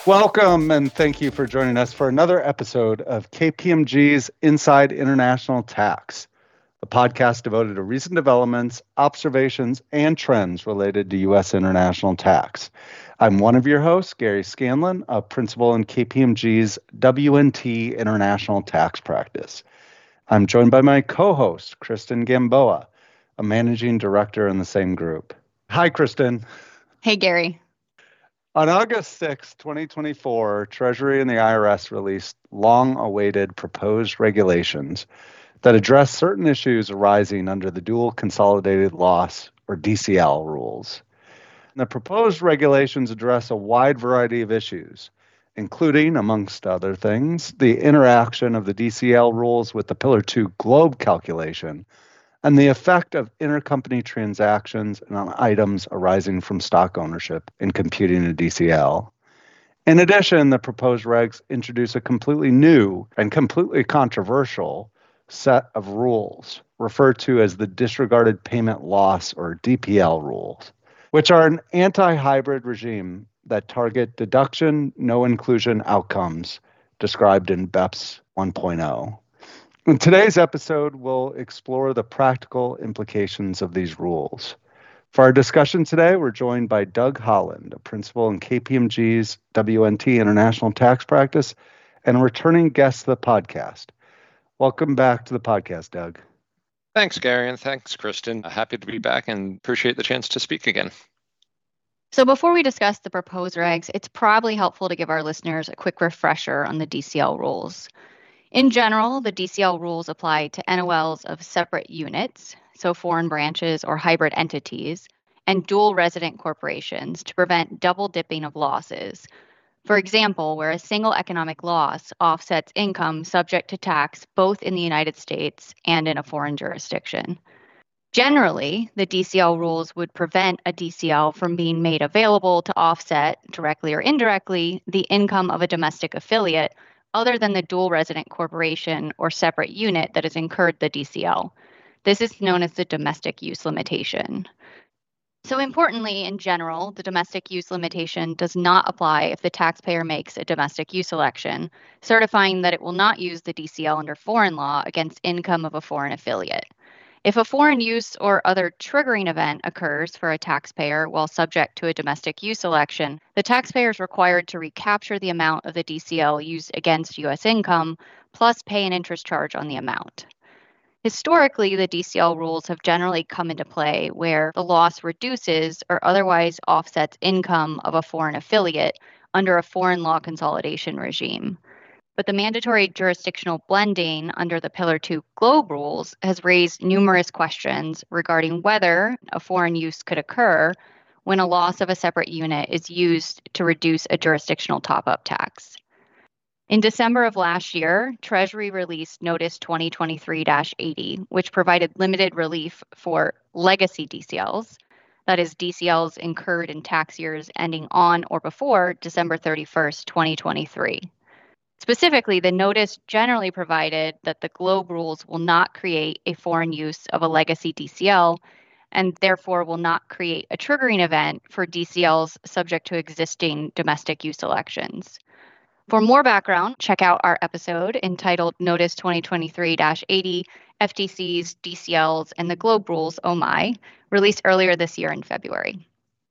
Welcome and thank you for joining us for another episode of KPMG's Inside International Tax, a podcast devoted to recent developments, observations, and trends related to U.S. international tax. I'm one of your hosts, Gary Scanlon, a principal in KPMG's W&T International Tax Practice. I'm joined by my co-host, Kristen Gamboa, a managing director in the same group. Hi, Kristen. Hey, Gary. On August 6, 2024, Treasury and the IRS released long-awaited proposed regulations that address certain issues arising under the Dual Consolidated Loss, or DCL, rules. The proposed regulations address a wide variety of issues, including, amongst other things, the interaction of the DCL rules with the Pillar 2 GLOBE calculation, and the effect of intercompany transactions and on items arising from stock ownership in computing a DCL. In addition, the proposed regs introduce a completely new and completely controversial set of rules, referred to as the Disregarded Payment Loss, or DPL rules, which are an anti-hybrid regime that target deduction, no inclusion outcomes described in BEPS 1.0. In today's episode, we'll explore the practical implications of these rules. For our discussion today, we're joined by Doug Holland, a principal in KPMG's W&T International Tax Practice and a returning guest to the podcast. Welcome back to the podcast, Doug. Thanks, Gary, and thanks, Kristen. Happy to be back and appreciate the chance to speak again. So before we discuss the proposed regs, it's probably helpful to give our listeners a quick refresher on the DCL rules. In general, the DCL rules apply to NOLs of separate units, so foreign branches or hybrid entities, and dual resident corporations to prevent double dipping of losses. For example, where a single economic loss offsets income subject to tax both in the United States and in a foreign jurisdiction. Generally, the DCL rules would prevent a DCL from being made available to offset, directly or indirectly, the income of a domestic affiliate other than the dual resident corporation or separate unit that has incurred the DCL. This is known as the domestic use limitation. So importantly, in general, the domestic use limitation does not apply if the taxpayer makes a domestic use election, certifying that it will not use the DCL under foreign law against income of a foreign affiliate. If a foreign use or other triggering event occurs for a taxpayer while subject to a domestic use election, the taxpayer is required to recapture the amount of the DCL used against U.S. income, plus pay an interest charge on the amount. Historically, the DCL rules have generally come into play where the loss reduces or otherwise offsets income of a foreign affiliate under a foreign law consolidation regime. But the mandatory jurisdictional blending under the Pillar 2 GLOBE rules has raised numerous questions regarding whether a foreign use could occur when a loss of a separate unit is used to reduce a jurisdictional top-up tax. In December of last year, Treasury released Notice 2023-80, which provided limited relief for legacy DCLs, that is, DCLs incurred in tax years ending on or before December 31st, 2023. Specifically, the notice generally provided that the GLOBE rules will not create a foreign use of a legacy DCL and therefore will not create a triggering event for DCLs subject to existing domestic use elections. For more background, check out our episode entitled Notice 2023-80, FTCs, DCLs, and the GLOBE rules, oh my, released earlier this year in February.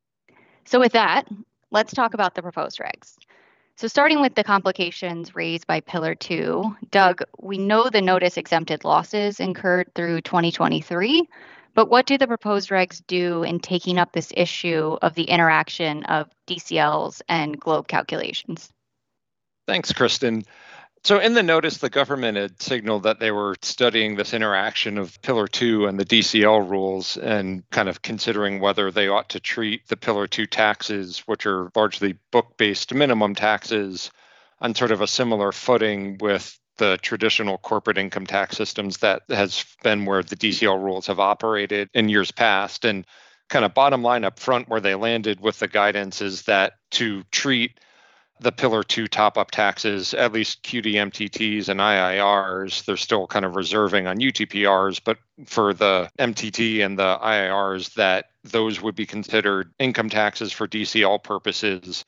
So with that, let's talk about the proposed regs. So starting with the complications raised by Pillar 2, Doug, we know the notice exempted losses incurred through 2023, but what do the proposed regs do in taking up this issue of the interaction of DCLs and GLOBE calculations? Thanks, Kristen. So in the notice, the government had signaled that they were studying this interaction of Pillar 2 and the DCL rules and kind of considering whether they ought to treat the Pillar 2 taxes, which are largely book-based minimum taxes, on sort of a similar footing with the traditional corporate income tax systems that has been where the DCL rules have operated in years past. And kind of bottom line up front where they landed with the guidance is that to treat the Pillar 2 top-up taxes, at least QDMTTs and IIRs, they're still kind of reserving on UTPRs, but for the MTT and the IIRs, that those would be considered income taxes for DCL purposes,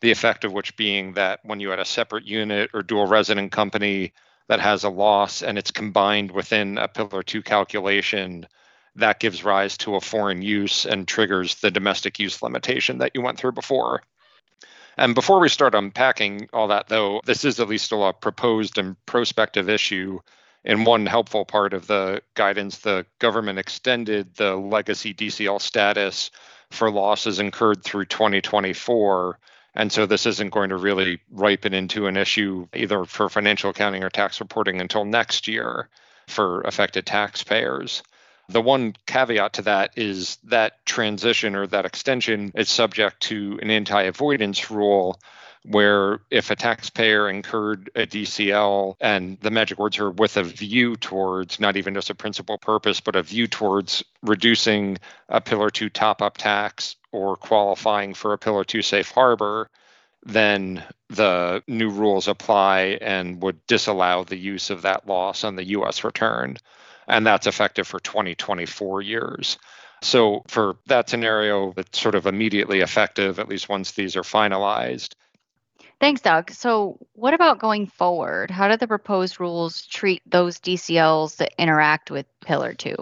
the effect of which being that when you had a separate unit or dual resident company that has a loss and it's combined within a Pillar 2 calculation, that gives rise to a foreign use and triggers the domestic use limitation that you went through before. And before we start unpacking all that, though, this is at least still a proposed and prospective issue. In one helpful part of the guidance, the government extended the legacy DCL status for losses incurred through 2024. And so this isn't going to really ripen into an issue either for financial accounting or tax reporting until next year for affected taxpayers. The one caveat to that is that transition or that extension is subject to an anti-avoidance rule where if a taxpayer incurred a DCL, and the magic words are with a view towards, not even just a principal purpose, but a view towards reducing a Pillar 2 top-up tax or qualifying for a Pillar 2 safe harbor, then the new rules apply and would disallow the use of that loss on the U.S. return. And that's effective for 2024 years. So for that scenario, it's sort of immediately effective, at least once these are finalized. Thanks, Doug. So what about going forward? How do the proposed rules treat those DCLs that interact with Pillar 2?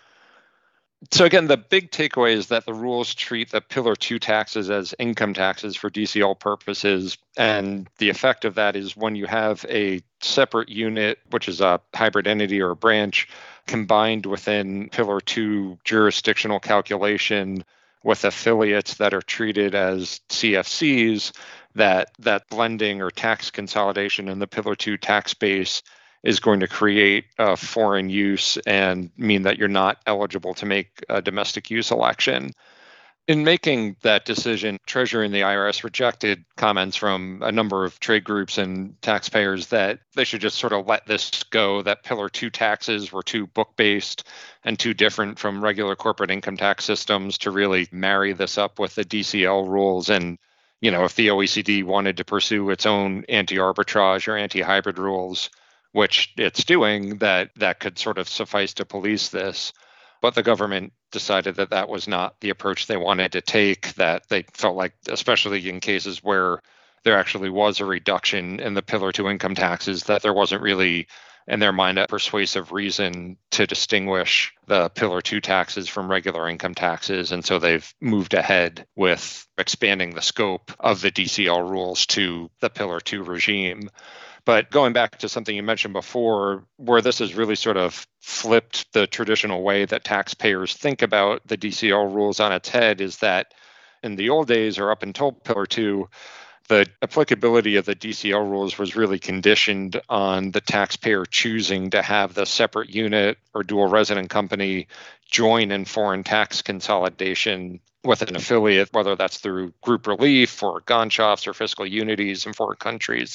So again, the big takeaway is that the rules treat the Pillar 2 taxes as income taxes for DCL purposes. And the effect of that is when you have a separate unit, which is a hybrid entity or a branch, combined within Pillar 2 jurisdictional calculation with affiliates that are treated as CFCs, that blending or tax consolidation in the Pillar 2 tax base is going to create a foreign use and mean that you're not eligible to make a domestic use election. In making that decision, Treasury and the IRS rejected comments from a number of trade groups and taxpayers that they should just sort of let this go, that Pillar 2 taxes were too book-based and too different from regular corporate income tax systems to really marry this up with the DCL rules. And, if the OECD wanted to pursue its own anti-arbitrage or anti-hybrid rules, which it's doing, that could sort of suffice to police this. But the government decided that that was not the approach they wanted to take, that they felt like, especially in cases where there actually was a reduction in the Pillar 2 income taxes, that there wasn't really, in their mind, a persuasive reason to distinguish the Pillar 2 taxes from regular income taxes. And so they've moved ahead with expanding the scope of the DCL rules to the Pillar 2 regime. But going back to something you mentioned before, where this has really sort of flipped the traditional way that taxpayers think about the DCL rules on its head, is that in the old days, or up until Pillar 2, the applicability of the DCL rules was really conditioned on the taxpayer choosing to have the separate unit or dual resident company join in foreign tax consolidation with an affiliate, whether that's through group relief or Gonchafts or fiscal unities in foreign countries.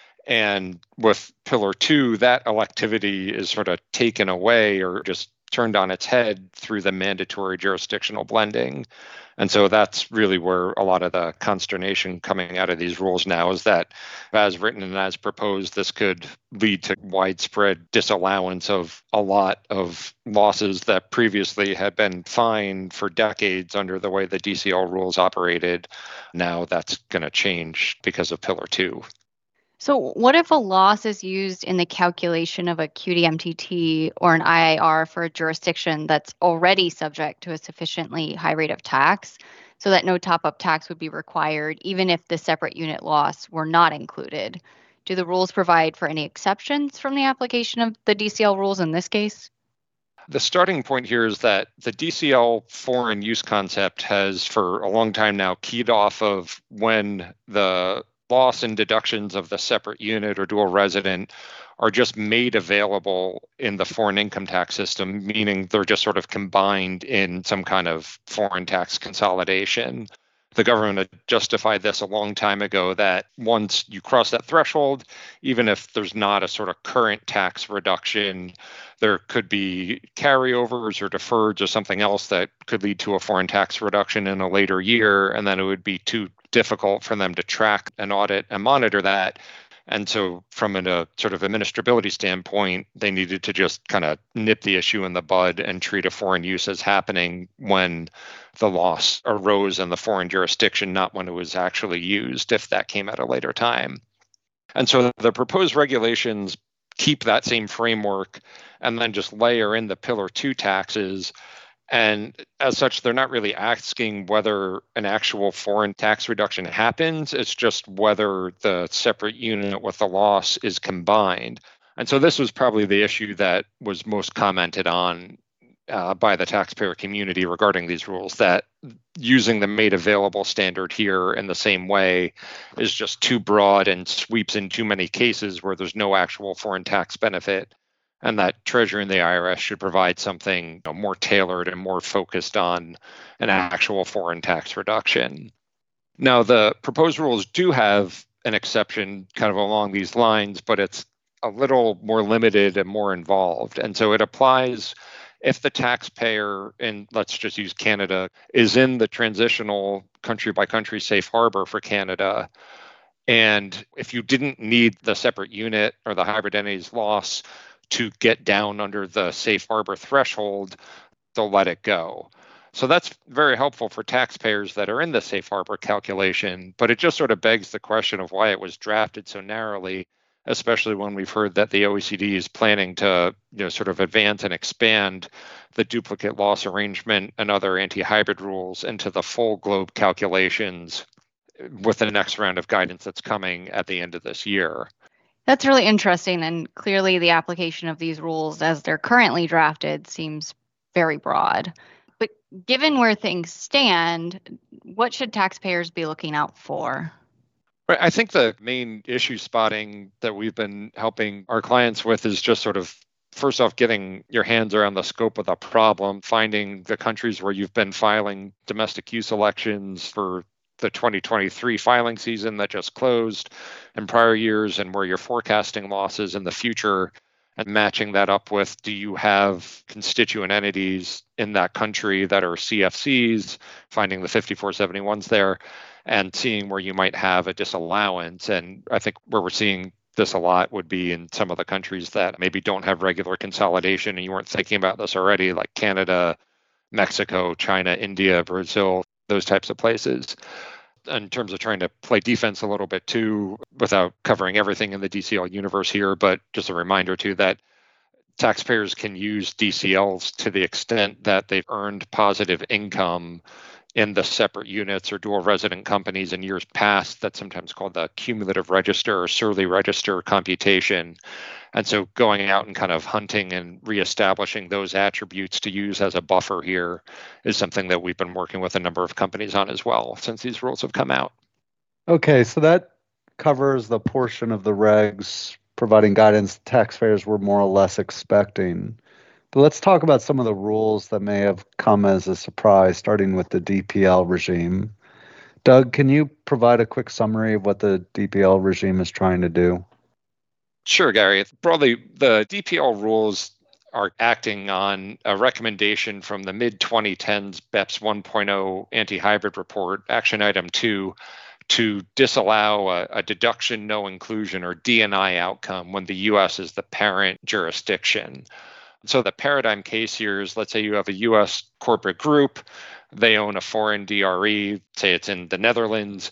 And with Pillar 2, that electivity is sort of taken away or just turned on its head through the mandatory jurisdictional blending. And so that's really where a lot of the consternation coming out of these rules now is that, as written and as proposed, this could lead to widespread disallowance of a lot of losses that previously had been fine for decades under the way the DCL rules operated. Now that's going to change because of Pillar 2. So what if a loss is used in the calculation of a QDMTT or an IIR for a jurisdiction that's already subject to a sufficiently high rate of tax so that no top-up tax would be required, even if the separate unit loss were not included? Do the rules provide for any exceptions from the application of the DCL rules in this case? The starting point here is that the DCL foreign use concept has, for a long time now, keyed off of when the loss and deductions of the separate unit or dual resident are just made available in the foreign income tax system, meaning they're just sort of combined in some kind of foreign tax consolidation. The government had justified this a long time ago that once you cross that threshold, even if there's not a sort of current tax reduction, there could be carryovers or deferreds or something else that could lead to a foreign tax reduction in a later year, and then it would be too difficult for them to track and audit and monitor that. And so from a sort of administrability standpoint, they needed to just kind of nip the issue in the bud and treat a foreign use as happening when the loss arose in the foreign jurisdiction, not when it was actually used, if that came at a later time. And so the proposed regulations keep that same framework and then just layer in the Pillar 2 taxes. And as such, they're not really asking whether an actual foreign tax reduction happens. It's just whether the separate unit with the loss is combined. And so this was probably the issue that was most commented on by the taxpayer community regarding these rules, that using the made available standard here in the same way is just too broad and sweeps in too many cases where there's no actual foreign tax benefit, and that Treasury and the IRS should provide something more tailored and more focused on an actual foreign tax reduction. Now, the proposed rules do have an exception kind of along these lines, but it's a little more limited and more involved. And so it applies if the taxpayer, and let's just use Canada, is in the transitional country by country safe harbor for Canada. And if you didn't need the separate unit or the hybrid entities loss to get down under the safe harbor threshold, they'll let it go. So that's very helpful for taxpayers that are in the safe harbor calculation, but it just sort of begs the question of why it was drafted so narrowly, especially when we've heard that the OECD is planning to sort of advance and expand the duplicate loss arrangement and other anti-hybrid rules into the full globe calculations with the next round of guidance that's coming at the end of this year. That's really interesting. And clearly the application of these rules as they're currently drafted seems very broad. But given where things stand, what should taxpayers be looking out for? Right. I think the main issue spotting that we've been helping our clients with is just sort of, first off, getting your hands around the scope of the problem, finding the countries where you've been filing domestic use elections for the 2023 filing season that just closed in prior years, and where you're forecasting losses in the future, and matching that up with, do you have constituent entities in that country that are CFCs, finding the 5471s there, and seeing where you might have a disallowance. And I think where we're seeing this a lot would be in some of the countries that maybe don't have regular consolidation, and you weren't thinking about this already, like Canada, Mexico, China, India, Brazil, those types of places. In terms of trying to play defense a little bit too, without covering everything in the DCL universe here, but just a reminder too that taxpayers can use DCLs to the extent that they've earned positive income in the separate units or dual resident companies in years past. That's sometimes called the cumulative register or Surly register computation. And so going out and kind of hunting and reestablishing those attributes to use as a buffer here is something that we've been working with a number of companies on as well since these rules have come out. Okay, so that covers the portion of the regs providing guidance taxpayers were more or less expecting. But let's talk about some of the rules that may have come as a surprise, starting with the DPL regime. Doug, can you provide a quick summary of what the DPL regime is trying to do? Sure, Gary. Broadly, the DPL rules are acting on a recommendation from the mid-2010s BEPS 1.0 anti-hybrid report, action item 2, to disallow a deduction no inclusion or DNI outcome when the U.S. is the parent jurisdiction. So the paradigm case here is, let's say you have a U.S. corporate group, they own a foreign DRE, say it's in the Netherlands,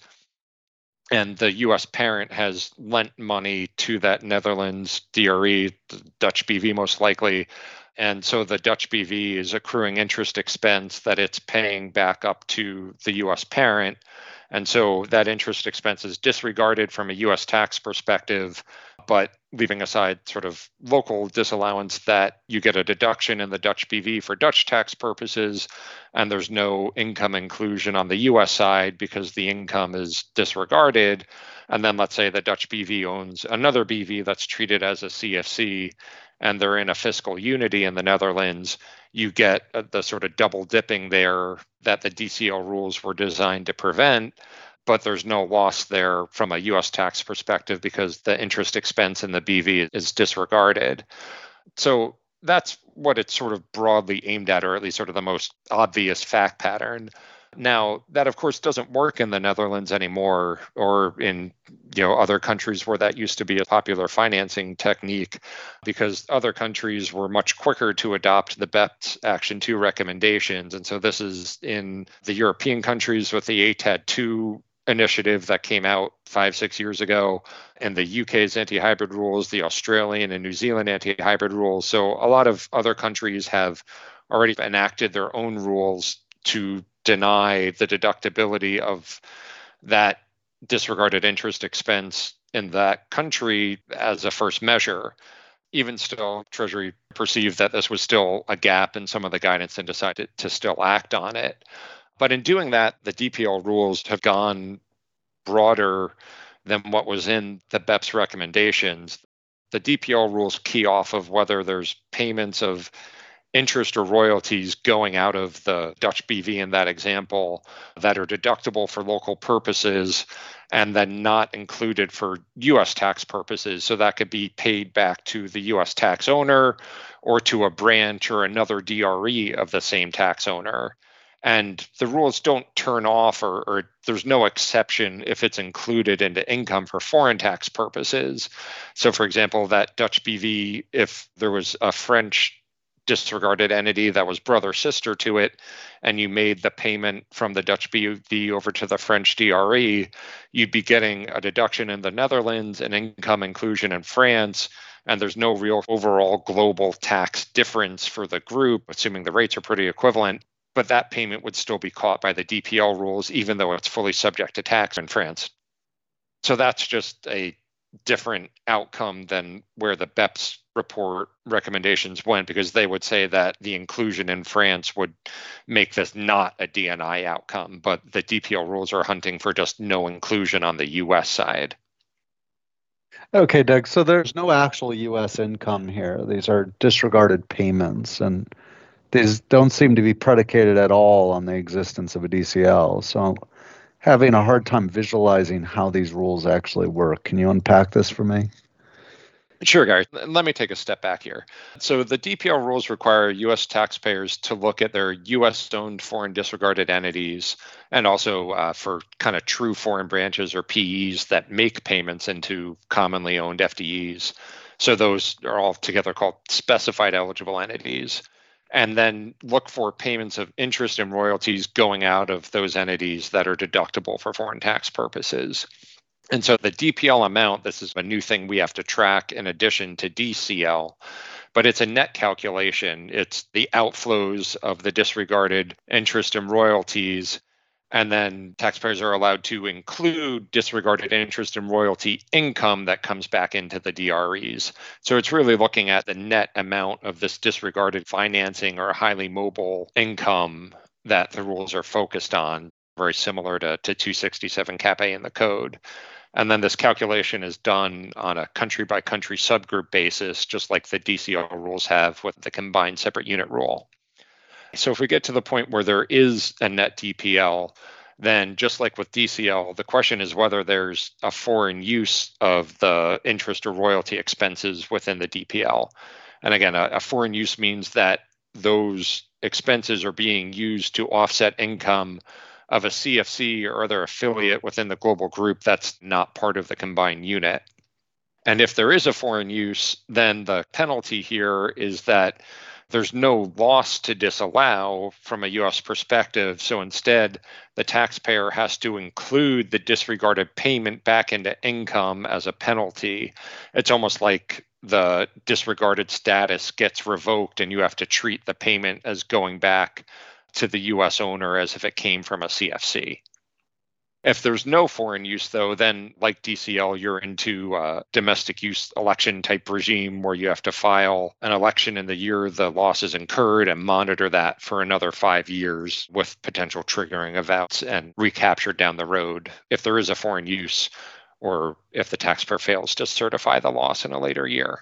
and the U.S. parent has lent money to that Netherlands DRE, the Dutch BV most likely, and so the Dutch BV is accruing interest expense that it's paying back up to the U.S. parent. And so that interest expense is disregarded from a U.S. tax perspective, but leaving aside sort of local disallowance, that you get a deduction in the Dutch BV for Dutch tax purposes, and there's no income inclusion on the U.S. side because the income is disregarded. And then let's say the Dutch BV owns another BV that's treated as a CFC, and they're in a fiscal unity in the Netherlands. You get the sort of double dipping there that the DCL rules were designed to prevent, but there's no loss there from a U.S. tax perspective because the interest expense in the BV is disregarded. So that's what it's sort of broadly aimed at, or at least sort of the most obvious fact pattern. Now, that of course doesn't work in the Netherlands anymore, or in other countries where that used to be a popular financing technique, because other countries were much quicker to adopt the BEPS Action 2 recommendations. And so this is in the European countries with the ATAD 2 initiative that came out 5-6 years ago, and the UK's anti-hybrid rules, the Australian and New Zealand anti-hybrid rules. So a lot of other countries have already enacted their own rules to deny the deductibility of that disregarded interest expense in that country as a first measure. Even still, Treasury perceived that this was still a gap in some of the guidance and decided to still act on it. But in doing that, the DPL rules have gone broader than what was in the BEPS recommendations. The DPL rules key off of whether there's payments of interest or royalties going out of the Dutch BV in that example that are deductible for local purposes and then not included for U.S. tax purposes. So that could be paid back to the U.S. tax owner or to a branch or another DRE of the same tax owner. And the rules don't turn off or there's no exception if it's included into income for foreign tax purposes. So, for example, that Dutch BV, if there was a French disregarded entity that was brother sister to it, and you made the payment from the Dutch BV over to the French DRE, you'd be getting a deduction in the Netherlands and income inclusion in France. And there's no real overall global tax difference for the group, assuming the rates are pretty equivalent. But that payment would still be caught by the DPL rules, even though it's fully subject to tax in France. So that's just a different outcome than where the BEPS report recommendations went, because they would say that the inclusion in France would make this not a DNI outcome, but the DPL rules are hunting for just no inclusion on the US side. Okay, Doug, so there's no actual US income here. These are disregarded payments, and these don't seem to be predicated at all on the existence of a DCL. So having a hard time visualizing how these rules actually work. Can you unpack this for me? Sure, Gary. Let me take a step back here. So the DPL rules require U.S. taxpayers to look at their U.S.-owned foreign disregarded entities, and also for kind of true foreign branches or PEs that make payments into commonly owned FDEs. So those are all together called specified eligible entities. And then look for payments of interest and royalties going out of those entities that are deductible for foreign tax purposes. And so the DPL amount, this is a new thing we have to track in addition to DCL, but it's a net calculation. It's the outflows of the disregarded interest and royalties. And then taxpayers are allowed to include disregarded interest and royalty income that comes back into the DREs. So it's really looking at the net amount of this disregarded financing or highly mobile income that the rules are focused on, very similar to 267 Cap A in the code. And then this calculation is done on a country-by-country subgroup basis, just like the DCL rules have with the combined separate unit rule. So if we get to the point where there is a net DPL, then just like with DCL, the question is whether there's a foreign use of the interest or royalty expenses within the DPL. And again, a foreign use means that those expenses are being used to offset income of a CFC or other affiliate within the global group that's not part of the combined unit. And if there is a foreign use, then the penalty here is that there's no loss to disallow from a U.S. perspective. So instead, the taxpayer has to include the disregarded payment back into income as a penalty. It's almost like the disregarded status gets revoked and you have to treat the payment as going back to the U.S. owner as if it came from a CFC. If there's no foreign use, though, then like DCL, you're into a domestic use election type regime where you have to file an election in the year the loss is incurred and monitor that for another 5 years with potential triggering events and recaptured down the road if there is a foreign use or if the taxpayer fails to certify the loss in a later year.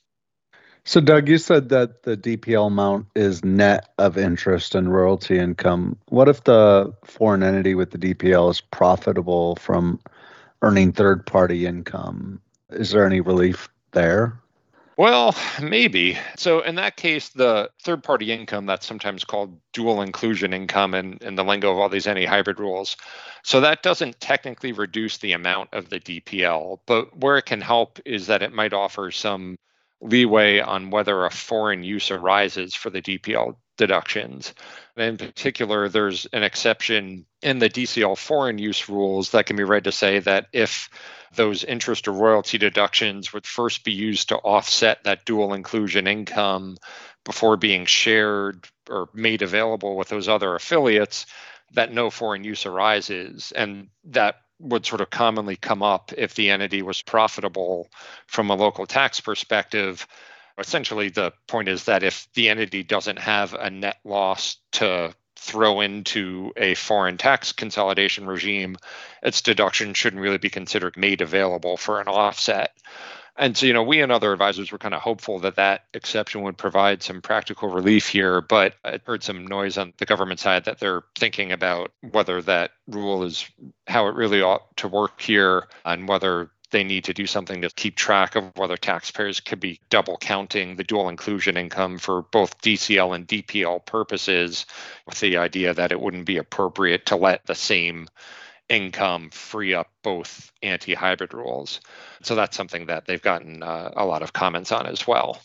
So, Doug, you said that the DPL amount is net of interest and royalty income. What if the foreign entity with the DPL is profitable from earning third-party income? Is there any relief there? Well, maybe. So in that case, the third-party income, that's sometimes called dual inclusion income in the lingo of all these anti-hybrid rules. So that doesn't technically reduce the amount of the DPL, but where it can help is that it might offer some leeway on whether a foreign use arises for the DPL deductions. And in particular, there's an exception in the DCL foreign use rules that can be read to say that if those interest or royalty deductions would first be used to offset that dual inclusion income before being shared or made available with those other affiliates, that no foreign use arises. And that would sort of commonly come up if the entity was profitable from a local tax perspective. Essentially, the point is that if the entity doesn't have a net loss to throw into a foreign tax consolidation regime, its deduction shouldn't really be considered made available for an offset. And so, we and other advisors were kind of hopeful that that exception would provide some practical relief here, but I heard some noise on the government side that they're thinking about whether that rule is how it really ought to work here and whether they need to do something to keep track of whether taxpayers could be double counting the dual inclusion income for both DCL and DPL purposes, with the idea that it wouldn't be appropriate to let the same income free up both anti-hybrid rules. So that's something that they've gotten a lot of comments on as well.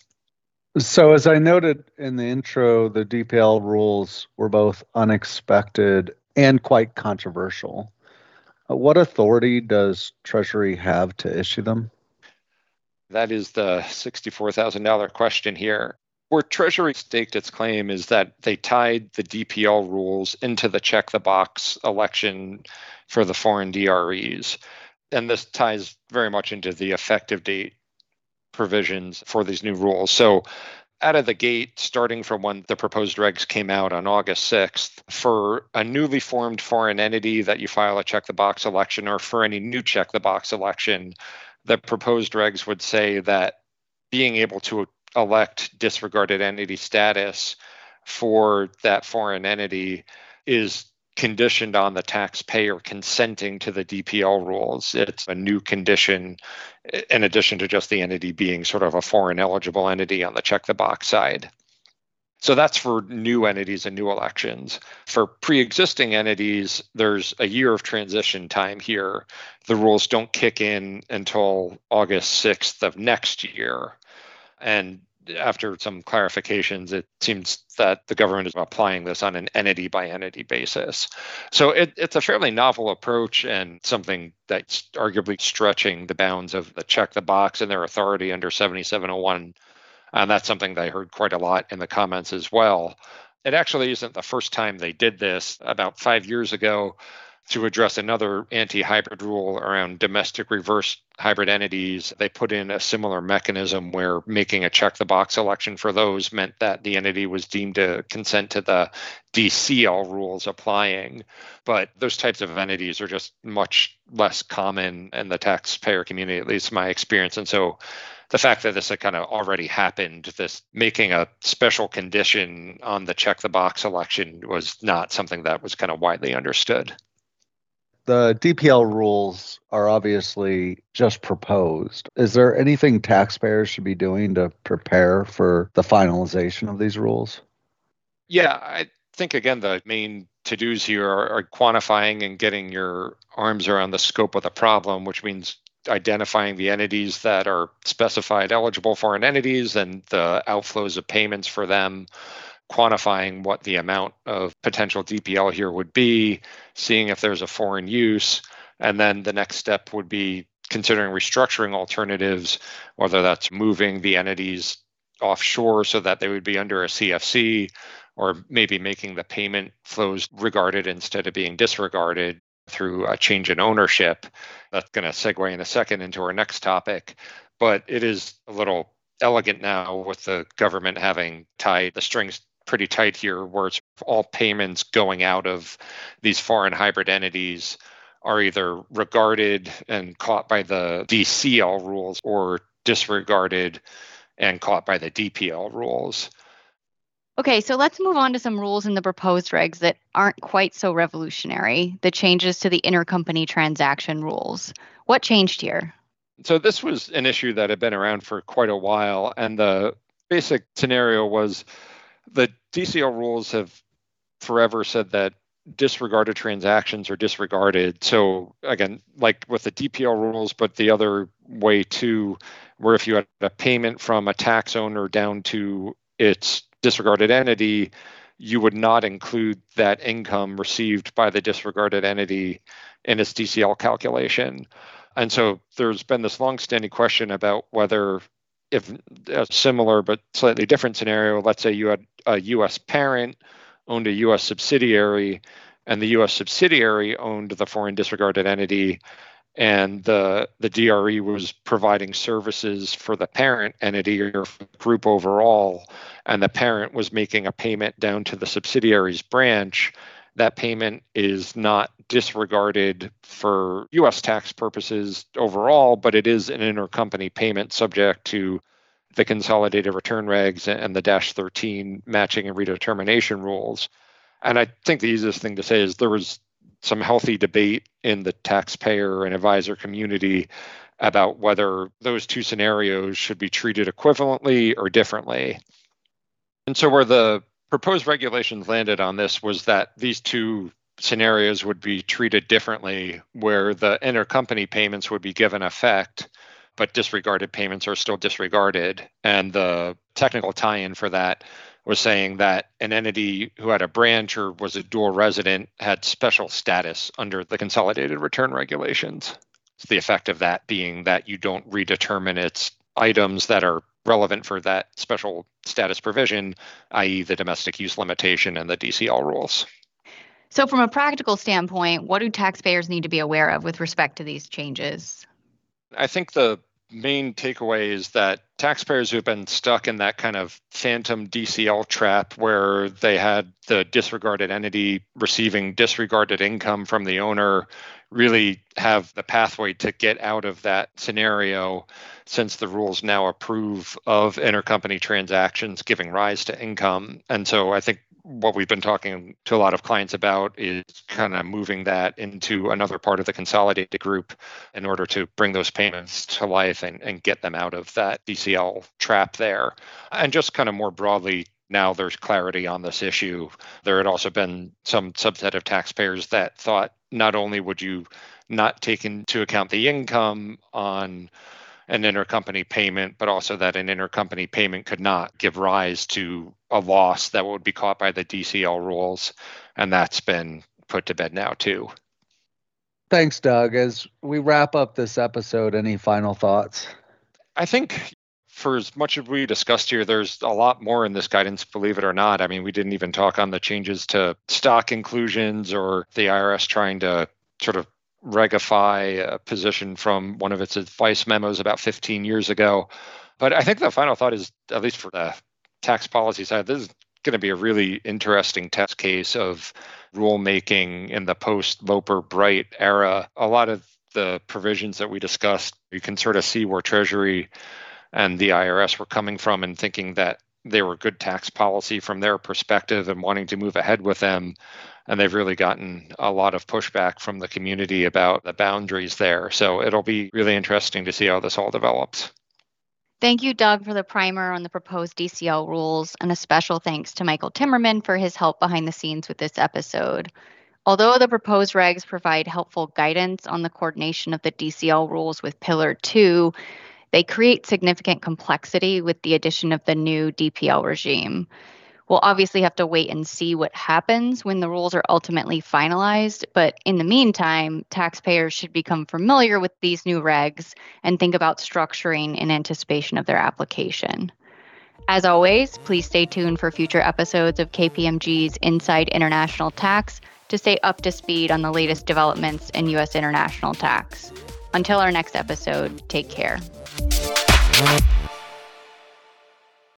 So as I noted in the intro, the DPL rules were both unexpected and quite controversial. What authority does Treasury have to issue them? That is the $64,000 question here. Where Treasury staked its claim is that they tied the DPL rules into the check the box election for the foreign DREs. And this ties very much into the effective date provisions for these new rules. So out of the gate, starting from when the proposed regs came out on August 6th, for a newly formed foreign entity that you file a check the box election, or for any new check the box election, the proposed regs would say that being able to elect disregarded entity status for that foreign entity is conditioned on the taxpayer consenting to the DPL rules. It's a new condition in addition to just the entity being sort of a foreign eligible entity on the check the box side. So that's for new entities and new elections. For pre-existing entities, there's a year of transition time here. The rules don't kick in until August 6th of next year. And after some clarifications, it seems that the government is applying this on an entity by entity basis. So it's a fairly novel approach and something that's arguably stretching the bounds of the check the box and their authority under 7701. And that's something that I heard quite a lot in the comments as well. It actually isn't the first time they did this. About 5 years ago, to address another anti-hybrid rule around domestic reverse hybrid entities, they put in a similar mechanism where making a check-the-box election for those meant that the entity was deemed to consent to the DCL rules applying. But those types of entities are just much less common in the taxpayer community, at least my experience. And so the fact that this had kind of already happened, this making a special condition on the check-the-box election, was not something that was kind of widely understood. The DPL rules are obviously just proposed. Is there anything taxpayers should be doing to prepare for the finalization of these rules? Yeah, I think, again, the main to-dos here are quantifying and getting your arms around the scope of the problem, which means identifying the entities that are specified eligible foreign entities and the outflows of payments for them, quantifying what the amount of potential DPL here would be, seeing if there's a foreign use, and then the next step would be considering restructuring alternatives, whether that's moving the entities offshore so that they would be under a CFC, or maybe making the payment flows regarded instead of being disregarded through a change in ownership. That's going to segue in a second into our next topic, but it is a little elegant now with the government having tied the strings pretty tight here, where it's all payments going out of these foreign hybrid entities are either regarded and caught by the DCL rules or disregarded and caught by the DPL rules. Okay, so let's move on to some rules in the proposed regs that aren't quite so revolutionary, the changes to the intercompany transaction rules. What changed here? So this was an issue that had been around for quite a while. And the basic scenario was the DCL rules have forever said that disregarded transactions are disregarded. So again, like with the DPL rules, but the other way too, where if you had a payment from a tax owner down to its disregarded entity, you would not include that income received by the disregarded entity in its DCL calculation. And so there's been this longstanding question about whether, if a similar but slightly different scenario, let's say you had a U.S. parent owned a U.S. subsidiary, and the U.S. subsidiary owned the foreign disregarded entity, and the DRE was providing services for the parent entity or group overall, and the parent was making a payment down to the subsidiary's branch, that payment is not disregarded for U.S. tax purposes overall, but it is an intercompany payment subject to the consolidated return regs and the -13 matching and redetermination rules. And I think the easiest thing to say is there was some healthy debate in the taxpayer and advisor community about whether those two scenarios should be treated equivalently or differently. And so where the proposed regulations landed on this was that these two scenarios would be treated differently, where the intercompany payments would be given effect, but disregarded payments are still disregarded. And the technical tie-in for that was saying that an entity who had a branch or was a dual resident had special status under the consolidated return regulations. So the effect of that being that you don't redetermine its items that are relevant for that special status provision, i.e. the domestic use limitation and the DCL rules. So from a practical standpoint, what do taxpayers need to be aware of with respect to these changes? I think the main takeaway is that taxpayers who have been stuck in that kind of phantom DCL trap where they had the disregarded entity receiving disregarded income from the owner really have the pathway to get out of that scenario, since the rules now approve of intercompany transactions giving rise to income. And so I think what we've been talking to a lot of clients about is kind of moving that into another part of the consolidated group in order to bring those payments to life and get them out of that DCL trap there. And just kind of more broadly, now there's clarity on this issue. There had also been some subset of taxpayers that thought not only would you not take into account the income on an intercompany payment, but also that an intercompany payment could not give rise to a loss that would be caught by the DCL rules. And that's been put to bed now too. Thanks, Doug. As we wrap up this episode, any final thoughts? I think for as much as we discussed here, there's a lot more in this guidance, believe it or not. I mean, we didn't even talk on the changes to stock inclusions or the IRS trying to sort of regify a position from one of its advice memos about 15 years ago. But I think the final thought is, at least for the tax policy side, this is going to be a really interesting test case of rulemaking in the post-Loper-Bright era. A lot of the provisions that we discussed, you can sort of see where Treasury and the IRS were coming from and thinking that they were good tax policy from their perspective and wanting to move ahead with them. And they've really gotten a lot of pushback from the community about the boundaries there. So it'll be really interesting to see how this all develops. Thank you, Doug, for the primer on the proposed DCL rules, and a special thanks to Michael Timmerman for his help behind the scenes with this episode. Although the proposed regs provide helpful guidance on the coordination of the DCL rules with Pillar 2, they create significant complexity with the addition of the new DPL regime. We'll obviously have to wait and see what happens when the rules are ultimately finalized, but in the meantime, taxpayers should become familiar with these new regs and think about structuring in anticipation of their application. As always, please stay tuned for future episodes of KPMG's Inside International Tax to stay up to speed on the latest developments in U.S. international tax. Until our next episode, take care.